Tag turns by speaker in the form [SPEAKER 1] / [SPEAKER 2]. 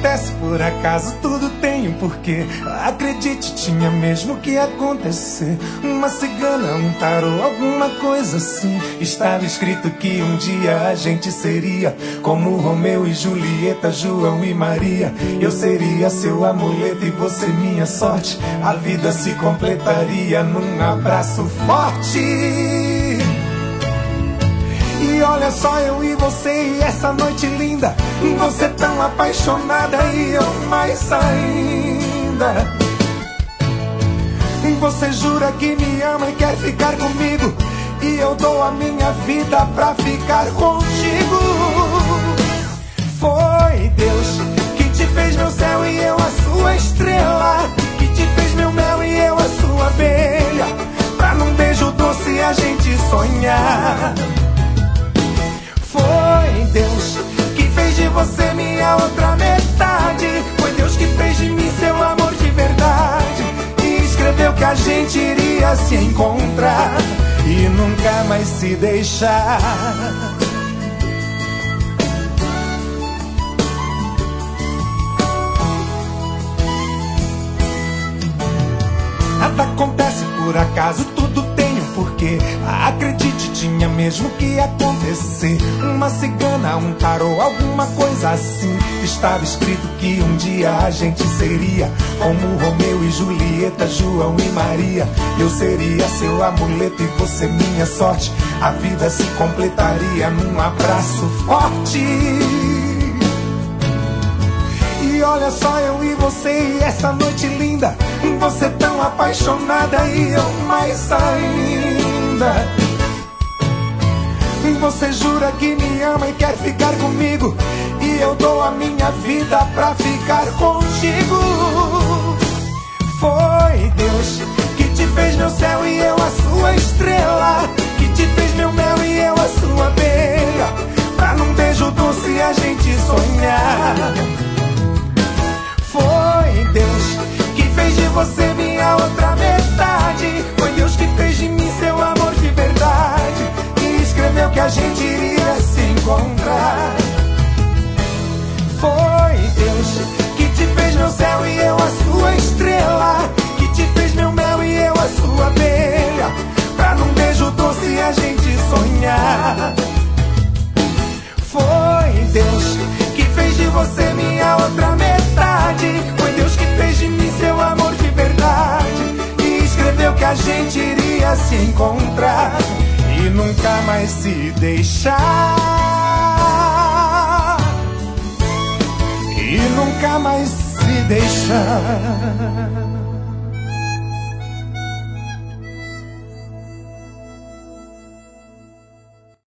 [SPEAKER 1] acontece por acaso, tudo tem um porquê. Acredite, tinha mesmo que acontecer. Uma cigana, um tarô, alguma coisa assim. Estava escrito que um dia a gente seria como Romeu e Julieta, João e Maria. Eu seria seu amuleto e você minha sorte. A vida se completaria num abraço forte. E olha só, eu e você e essa noite linda. Você tão apaixonada e eu mais ainda. Você jura que me ama e quer ficar comigo, e eu dou a minha vida pra ficar contigo. Foi Deus que te fez meu céu e eu a sua estrela, que te fez meu mel e eu a sua abelha, pra num beijo doce a gente sonhar. Foi Deus que fez de você minha outra metade. Foi Deus que fez de mim seu amor de verdade, e escreveu que a gente iria se encontrar e nunca mais se deixar. Nada acontece por acaso, tudo tem um porquê. Acredite, tinha mesmo que acontecer. Uma cigana, um tarô, alguma coisa assim. Estava escrito que um dia a gente seria como Romeu e Julieta, João e Maria. Eu seria seu amuleto e você minha sorte. A vida se completaria num abraço forte. E olha só, eu e você e essa noite linda. Você tão apaixonada e eu mais ainda. Você jura que me ama e quer ficar comigo, e eu dou a minha vida pra ficar contigo. Foi Deus que te fez meu céu e eu a sua estrela, que te fez meu mel e eu a sua abelha, pra num beijo doce a gente sonhar. Foi Deus que fez de você minha outra metade. Foi Deus que fez de mim seu amor de verdade, e escreveu que a gente iria se encontrar. Foi Deus que te fez meu céu e eu a sua estrela, que te fez meu mel e eu a sua abelha, pra num beijo doce a gente sonhar. Foi Deus que fez de você minha outra metade. Foi Deus que fez de mim seu amor de verdade, e escreveu que a gente iria se encontrar e nunca mais se deixar. E nunca mais se deixar.